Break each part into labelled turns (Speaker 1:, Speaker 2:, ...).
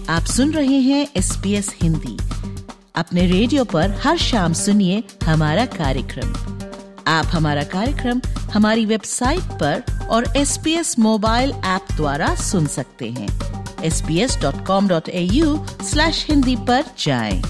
Speaker 1: आप सुन रहे हैं SBS हिंदी। अपने रेडियो पर हर शाम सुनिए हमारा कार्यक्रम। आप हमारा कार्यक्रम हमारी वेबसाइट पर और SBS मोबाइल ऐप द्वारा सुन सकते हैं। sbs.com.au/hindi पर जाएं।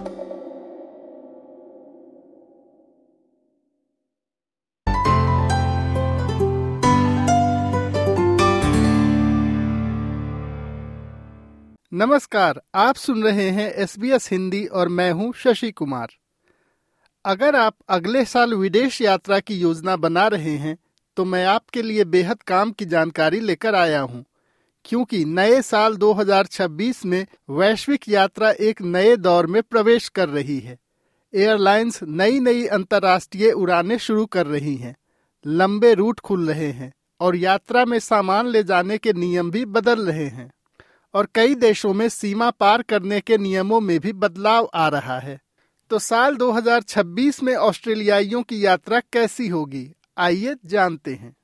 Speaker 2: नमस्कार, आप सुन रहे हैं SBS हिंदी और मैं हूं शशि कुमार। अगर आप अगले साल विदेश यात्रा की योजना बना रहे हैं तो मैं आपके लिए बेहद काम की जानकारी लेकर आया हूं, क्योंकि नए साल 2026 में वैश्विक यात्रा एक नए दौर में प्रवेश कर रही है। एयरलाइंस नई अंतर्राष्ट्रीय उड़ानें शुरू कर रही हैं, लंबे रूट खुल रहे हैं और यात्रा में सामान ले जाने के नियम भी बदल रहे हैं। और कई देशों में सीमा पार करने के नियमों में भी बदलाव आ रहा है। तो साल 2026 में ऑस्ट्रेलियाइयों की यात्रा कैसी होगी, आइए जानते हैं।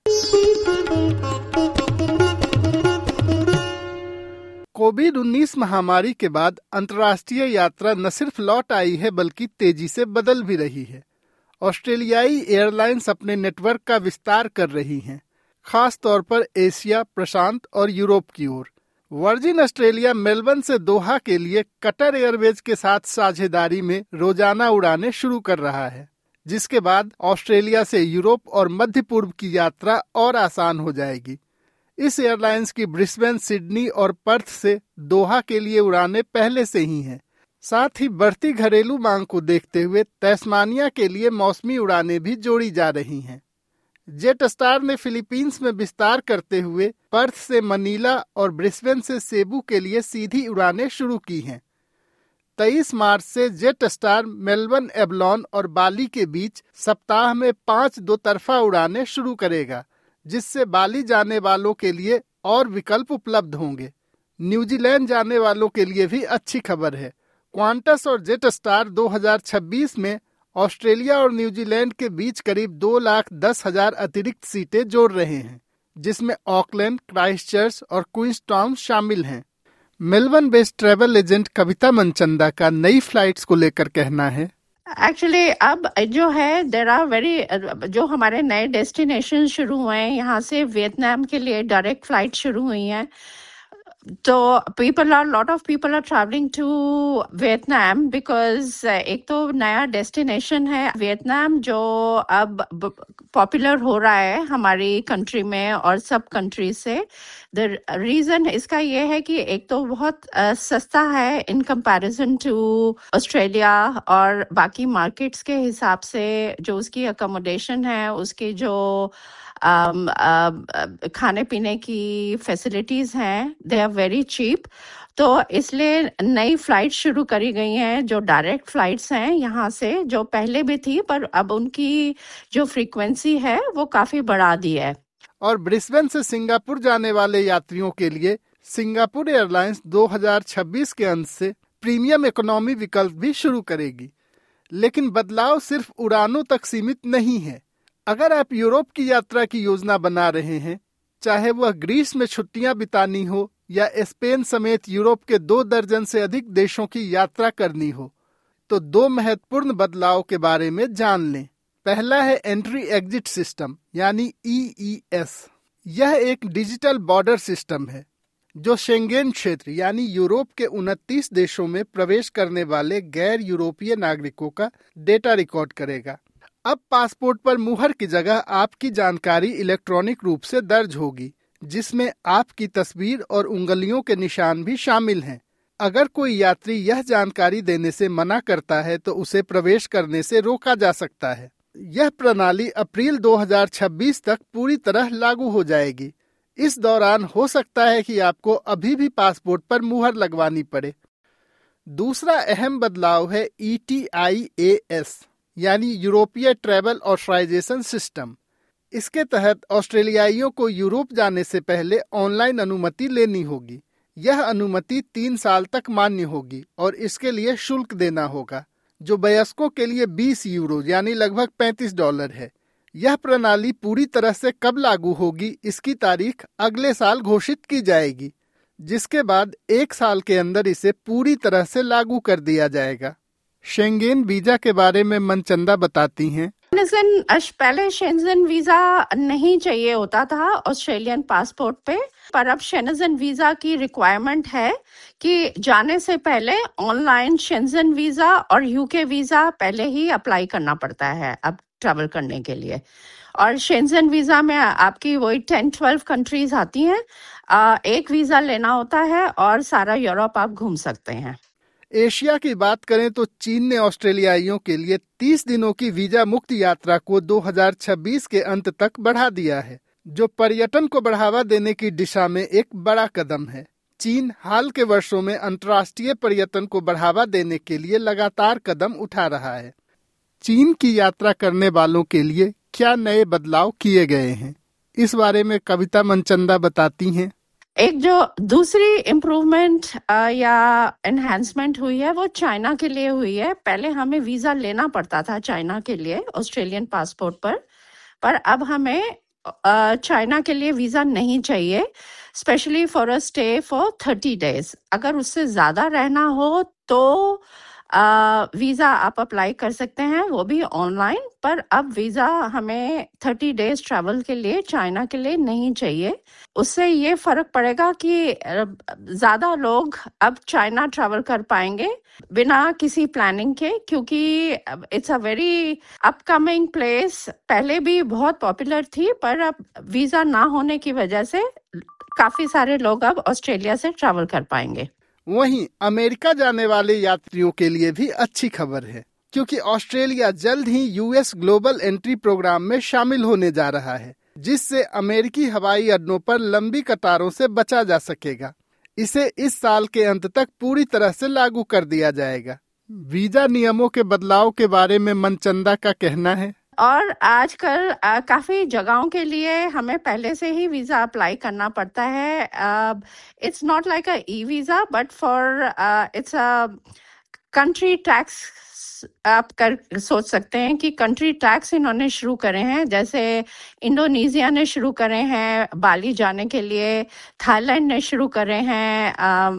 Speaker 2: कोविड-19 महामारी के बाद अंतर्राष्ट्रीय यात्रा न सिर्फ लौट आई है बल्कि तेजी से बदल भी रही है। ऑस्ट्रेलियाई एयरलाइंस अपने नेटवर्क का विस्तार कर रही हैं, खास तौर पर एशिया, प्रशांत और यूरोप की ओर। वर्जिन ऑस्ट्रेलिया मेलबर्न से दोहा के लिए कतर एयरवेज के साथ साझेदारी में रोजाना उड़ानें शुरू कर रहा है, जिसके बाद ऑस्ट्रेलिया से यूरोप और मध्य पूर्व की यात्रा और आसान हो जाएगी। इस एयरलाइंस की ब्रिस्बेन, सिडनी और पर्थ से दोहा के लिए उड़ानें पहले से ही हैं। साथ ही बढ़ती घरेलू मांग को देखते हुए तस्मानिया के लिए मौसमी उड़ानें भी जोड़ी जा रही हैं। जेट स्टार ने फिलीपींस में विस्तार करते हुए पर्थ से मनीला और ब्रिस्बेन से सेबू के लिए सीधी उड़ानें शुरू की हैं। 23 मार्च से जेट स्टार मेलबर्न, एबलॉन और बाली के बीच सप्ताह में 5 दो-तरफा उड़ानें शुरू करेगा, जिससे बाली जाने वालों के लिए और विकल्प उपलब्ध होंगे। न्यूजीलैंड जाने वालों के लिए भी अच्छी खबर है। क्वांटस और जेट स्टार 2026 में ऑस्ट्रेलिया और न्यूजीलैंड के बीच करीब 2,10,000 अतिरिक्त सीटें जोड़ रहे हैं, जिसमें ऑकलैंड, क्राइस्टचर्च और क्वींसटाउन शामिल हैं। Melbourne based travel agent Kavita Manchanda का नई फ्लाइट्स को लेकर कहना है,
Speaker 3: एक्चुअली अब जो है देयर आर जो हमारे नए डेस्टिनेशन शुरू हुए हैं, यहाँ से वियतनाम के लिए डायरेक्ट फ्लाइट शुरू हुई हैं। तो lot of people are travelling to Vietnam because एक तो नया डेस्टिनेशन है वियतनाम, जो अब पॉपुलर हो रहा है हमारी कंट्री में और सब कंट्री से। द रीजन इसका ये है कि एक तो बहुत सस्ता है इन कंपैरिजन टू ऑस्ट्रेलिया, और बाकी मार्केट्स के हिसाब से जो उसकी अकोमोडेशन है, उसके जो खाने पीने की फैसिलिटीज हैं, दे आर वेरी चीप। तो इसलिए नई फ्लाइट शुरू करी गई हैं जो डायरेक्ट फ्लाइट्स हैं यहाँ से, जो पहले भी थी पर अब उनकी जो फ्रीक्वेंसी है वो काफी बढ़ा दी है।
Speaker 2: और ब्रिस्बेन से सिंगापुर जाने वाले यात्रियों के लिए सिंगापुर एयरलाइंस 2026 के अंत से प्रीमियम इकोनॉमी विकल्प भी शुरू करेगी। लेकिन बदलाव सिर्फ उड़ानों तक सीमित नहीं है। अगर आप यूरोप की यात्रा की योजना बना रहे हैं, चाहे वह ग्रीस में छुट्टियां बितानी हो या स्पेन समेत यूरोप के 2 दर्जन से अधिक देशों की यात्रा करनी हो, तो 2 महत्वपूर्ण बदलाव के बारे में जान लें। पहला है एंट्री एग्जिट सिस्टम यानी EES। यह एक डिजिटल बॉर्डर सिस्टम है जो शेंगेन क्षेत्र यानी यूरोप के 29 देशों में प्रवेश करने वाले गैर यूरोपीय नागरिकों का डेटा रिकॉर्ड करेगा। अब पासपोर्ट पर मुहर की जगह आपकी जानकारी इलेक्ट्रॉनिक रूप से दर्ज होगी, जिसमें आपकी तस्वीर और उंगलियों के निशान भी शामिल हैं। अगर कोई यात्री यह जानकारी देने से मना करता है तो उसे प्रवेश करने से रोका जा सकता है। यह प्रणाली अप्रैल 2026 तक पूरी तरह लागू हो जाएगी। इस दौरान हो सकता है कि आपको अभी भी पासपोर्ट पर मुहर लगवानी पड़े। दूसरा अहम बदलाव है ETIAS यानी यूरोपीय ट्रैवल ऑथराइजेशन सिस्टम। इसके तहत ऑस्ट्रेलियाइयों को यूरोप जाने से पहले ऑनलाइन अनुमति लेनी होगी। यह अनुमति 3 साल तक मान्य होगी और इसके लिए शुल्क देना होगा, जो वयस्कों के लिए 20 यूरो यानी लगभग $35 है। यह प्रणाली पूरी तरह से कब लागू होगी, इसकी तारीख अगले साल घोषित की जाएगी। जिसके बाद 1 साल के अंदर इसे पूरी तरह से लागू कर दिया जाएगा। शेंगेन वीजा के बारे में मनचंदा बताती हैं।
Speaker 3: पहले शेंजन वीजा नहीं चाहिए होता था ऑस्ट्रेलियन पासपोर्ट पे, पर अब शेंजन वीजा की रिक्वायरमेंट है कि जाने से पहले ऑनलाइन शेंजन वीजा और यूके वीजा पहले ही अप्लाई करना पड़ता है अब ट्रैवल करने के लिए। और शेंजन वीजा में आपकी वही 10-12 कंट्रीज आती हैं, एक वीजा लेना होता है और सारा यूरोप आप घूम सकते हैं।
Speaker 2: एशिया की बात करें तो चीन ने ऑस्ट्रेलियाइयों के लिए 30 दिनों की वीजा मुक्त यात्रा को 2026 के अंत तक बढ़ा दिया है, जो पर्यटन को बढ़ावा देने की दिशा में एक बड़ा कदम है। चीन हाल के वर्षों में अंतर्राष्ट्रीय पर्यटन को बढ़ावा देने के लिए लगातार कदम उठा रहा है। चीन की यात्रा करने वालों के लिए क्या नए बदलाव किए गए हैं, इस बारे में कविता मनचंदा बताती हैं।
Speaker 3: एक जो दूसरी इम्प्रूवमेंट या एनहांसमेंट हुई है वो चाइना के लिए हुई है। पहले हमें वीजा लेना पड़ता था चाइना के लिए ऑस्ट्रेलियन पासपोर्ट पर अब हमें चाइना के लिए वीजा नहीं चाहिए, specially for a stay for 30 days. अगर उससे ज्यादा रहना हो तो वीजा आप अप्लाई कर सकते हैं, वो भी ऑनलाइन। पर अब वीजा हमें 30 डेज ट्रैवल के लिए चाइना के लिए नहीं चाहिए। उससे ये फर्क पड़ेगा कि ज्यादा लोग अब चाइना ट्रैवल कर पाएंगे बिना किसी प्लानिंग के, क्योंकि it's a very upcoming place. पहले भी बहुत पॉपुलर थी, पर अब वीजा ना होने की वजह से काफी सारे लोग अब ऑस्ट्रेलिया से ट्रैवल कर पाएंगे।
Speaker 2: वहीं अमेरिका जाने वाले यात्रियों के लिए भी अच्छी खबर है, क्योंकि ऑस्ट्रेलिया जल्द ही यूएस ग्लोबल एंट्री प्रोग्राम में शामिल होने जा रहा है, जिससे अमेरिकी हवाई अड्डों पर लंबी कतारों से बचा जा सकेगा। इसे इस साल के अंत तक पूरी तरह से लागू कर दिया जाएगा। वीजा नियमों के बदलाव के बारे में मनचंदा का कहना है।
Speaker 3: और आजकल काफी जगहों के लिए हमें पहले से ही वीजा अप्लाई करना पड़ता है। It's not like a e visa, but for it's a country tax. आप सोच सकते हैं कि कंट्री टैक्स इन्होंने शुरू करे हैं, जैसे इंडोनेशिया ने शुरू करे हैं बाली जाने के लिए, थाईलैंड ने शुरू करे हैं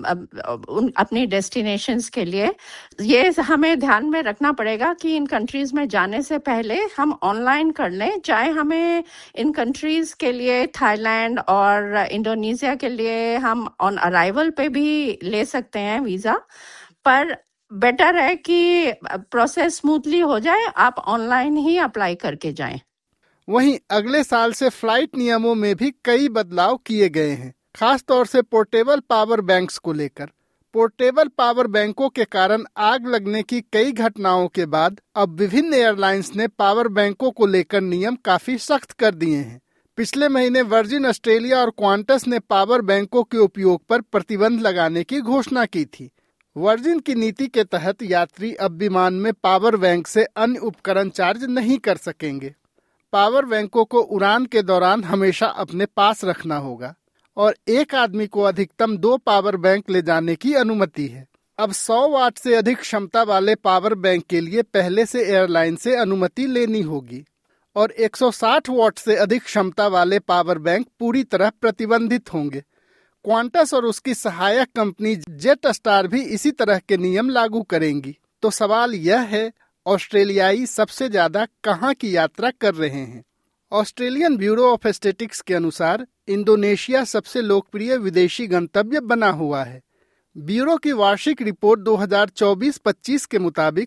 Speaker 3: अपनी डेस्टिनेशंस के लिए। ये हमें ध्यान में रखना पड़ेगा कि इन कंट्रीज में जाने से पहले हम ऑनलाइन कर लें, चाहे हमें इन कंट्रीज के लिए थाईलैंड और इंडोनेशिया के लिए हम ऑन अराइवल पे भी ले सकते हैं वीजा, पर बेटर है कि प्रोसेस स्मूथली हो जाए, आप ऑनलाइन ही अप्लाई करके जाएं।
Speaker 2: वहीं अगले साल से फ्लाइट नियमों में भी कई बदलाव किए गए हैं, खास तौर से पोर्टेबल पावर बैंक्स को लेकर। पोर्टेबल पावर बैंकों के कारण आग लगने की कई घटनाओं के बाद अब विभिन्न एयरलाइंस ने पावर बैंकों को लेकर नियम काफी सख्त कर दिए हैं। पिछले महीने वर्जिन ऑस्ट्रेलिया और क्वांटस ने पावर बैंकों के उपयोग पर प्रतिबंध लगाने की घोषणा की थी। वर्जिन की नीति के तहत यात्री अब विमान में पावर बैंक से अन्य उपकरण चार्ज नहीं कर सकेंगे। पावर बैंकों को उड़ान के दौरान हमेशा अपने पास रखना होगा और एक आदमी को अधिकतम 2 पावर बैंक ले जाने की अनुमति है। अब 100 वाट से अधिक क्षमता वाले पावर बैंक के लिए पहले से एयरलाइन से अनुमति लेनी होगी और 160 वाट से अधिक क्षमता वाले पावर बैंक पूरी तरह प्रतिबंधित होंगे। क्वांटस और उसकी सहायक कंपनी जेट स्टार भी इसी तरह के नियम लागू करेंगी। तो सवाल यह है, ऑस्ट्रेलियाई सबसे ज्यादा कहां की यात्रा कर रहे हैं? ऑस्ट्रेलियन ब्यूरो ऑफ स्टैटिस्टिक्स के अनुसार इंडोनेशिया सबसे लोकप्रिय विदेशी गंतव्य बना हुआ है। ब्यूरो की वार्षिक रिपोर्ट 2024-25 के मुताबिक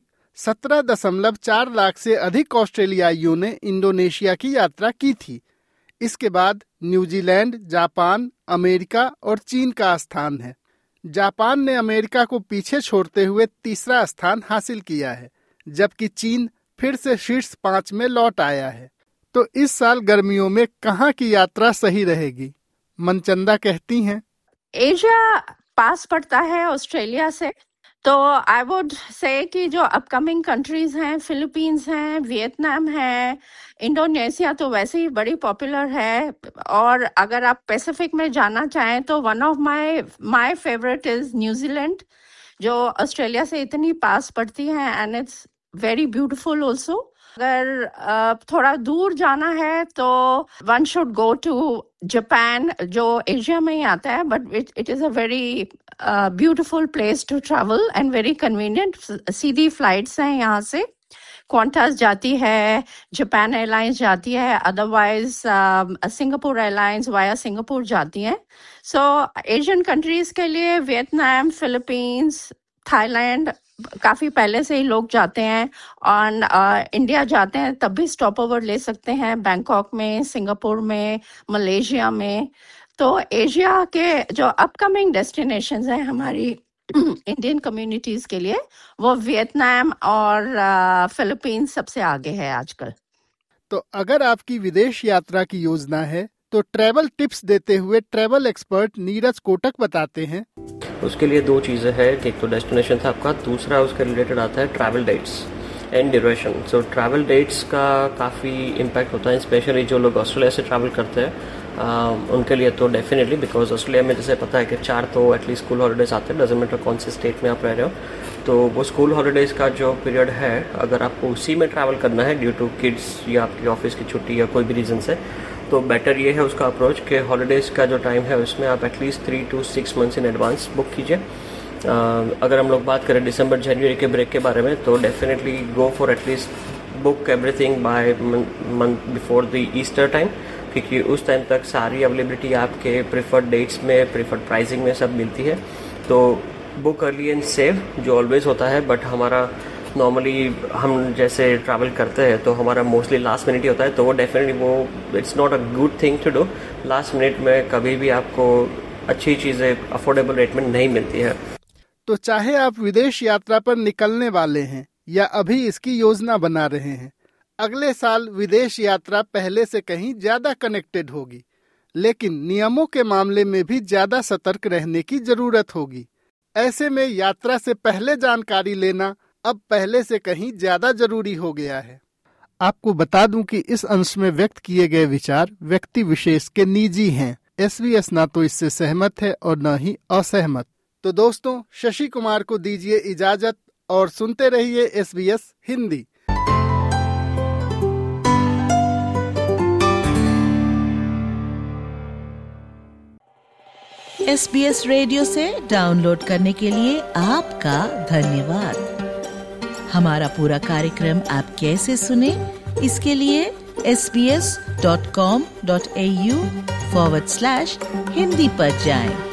Speaker 2: 17.4 लाख से अधिक ऑस्ट्रेलियाइयों ने इंडोनेशिया की यात्रा की थी। इसके बाद न्यूजीलैंड, जापान, अमेरिका और चीन का स्थान है। जापान ने अमेरिका को पीछे छोड़ते हुए तीसरा स्थान हासिल किया है, जबकि चीन फिर से शीर्ष 5 में लौट आया है। तो इस साल गर्मियों में कहां की यात्रा सही रहेगी? मनचंदा कहती हैं,
Speaker 3: एशिया पास पड़ता है ऑस्ट्रेलिया से, तो आई वुड से कि जो अपकमिंग कंट्रीज हैं, फिलीपींस हैं, वियतनाम है, इंडोनेशिया तो वैसे ही बड़ी पॉपुलर है। और अगर आप पैसिफिक में जाना चाहें तो one of my favourite is New Zealand, जो ऑस्ट्रेलिया से इतनी पास पड़ती है and it's very beautiful also. अगर थोड़ा दूर जाना है तो one should go to Japan, जो एशिया में ही आता है, but it is a very beautiful place to travel and very convenient. Sidhi flights हैं यहाँ से, क्वांटास जाती है, जापान एयरलाइंस जाती है, otherwise Singapore airlines via Singapore जाती हैं। सो एशियन कंट्रीज के लिए वियतनाम, फिलीपींस, थाईलैंड काफ़ी पहले से ही लोग जाते हैं, और इंडिया जाते हैं तब भी स्टॉप ओवर ले सकते हैं, बैंकॉक में, सिंगापुर में, मलेशिया में। तो एशिया के जो अपकमिंग डेस्टिनेशंस हैं हमारी इंडियन कम्युनिटीज के लिए, वो वियतनाम और फिलीपींस सबसे आगे है आजकल।
Speaker 2: तो अगर आपकी विदेश यात्रा की योजना है तो ट्रैवल टिप्स देते हुए ट्रैवल एक्सपर्ट नीरज कोटक बताते हैं।
Speaker 4: उसके लिए दो चीज़ें हैं कि एक तो डेस्टिनेशन था आपका, दूसरा उसके रिलेटेड आता है travel dates and duration. So travel dates का काफ़ी इम्पैक्ट होता है, स्पेशली जो लोग ऑस्ट्रेलिया से ट्रैवल करते हैं उनके लिए तो डेफिनेटली, बिकॉज ऑस्ट्रेलिया में जैसे पता है कि 4 तो एटलीस्ट स्कूल हॉलीडेज आते हैं, डजेंट मैटर कौन से स्टेट में आप रह रहे हो। तो वो स्कूल हॉलीडेज़ का जो पीरियड है, अगर आपको उसी में ट्रैवल करना है ड्यू टू किड्स या आपकी ऑफिस की छुट्टी या कोई भी रीज़न से, तो बेटर ये है उसका अप्रोच कि हॉलीडेज़ का जो टाइम है उसमें आप at least 3 to 6 months in advance book कीजिए। अगर हम लोग बात करें दिसंबर जनवरी के ब्रेक के बारे में, तो definitely go for at least book everything by month before the Easter time, क्योंकि उस टाइम तक सारी अवेलेबिलिटी आपके प्रिफर्ड डेट्स में, प्रिफर्ड प्राइसिंग में सब मिलती है। तो बुक अर्ली एंड सेव जो ऑलवेज होता है, बट हमारा नॉर्मली हम जैसे ट्रैवल करते हैं तो हमारा मोस्टली लास्ट मिनट ही होता है, तो वो डेफिनेटली वो it's not a good thing to do. Last minute में कभी भी आपको अच्छी चीज़ें अफोर्डेबल रेट में नहीं मिलती है।
Speaker 2: तो चाहे आप विदेश यात्रा पर निकलने वाले हैं या अभी इसकी योजना बना रहे हैं, अगले साल विदेश यात्रा पहले से कहीं ज्यादा कनेक्टेड होगी, लेकिन नियमों के मामले में भी ज्यादा सतर्क रहने की जरूरत होगी। ऐसे में यात्रा से पहले जानकारी लेना अब पहले से कहीं ज्यादा जरूरी हो गया है। आपको बता दूं कि इस अंश में व्यक्त किए गए विचार व्यक्ति विशेष के निजी हैं। SBS ना तो इससे सहमत है और न ही असहमत। तो दोस्तों, शशि कुमार को दीजिए इजाजत और सुनते रहिए SBS हिंदी।
Speaker 1: SBS रेडियो से डाउनलोड करने के लिए आपका धन्यवाद। हमारा पूरा कार्यक्रम आप कैसे सुने, इसके लिए sbs.com.au/hindi पर जाएं।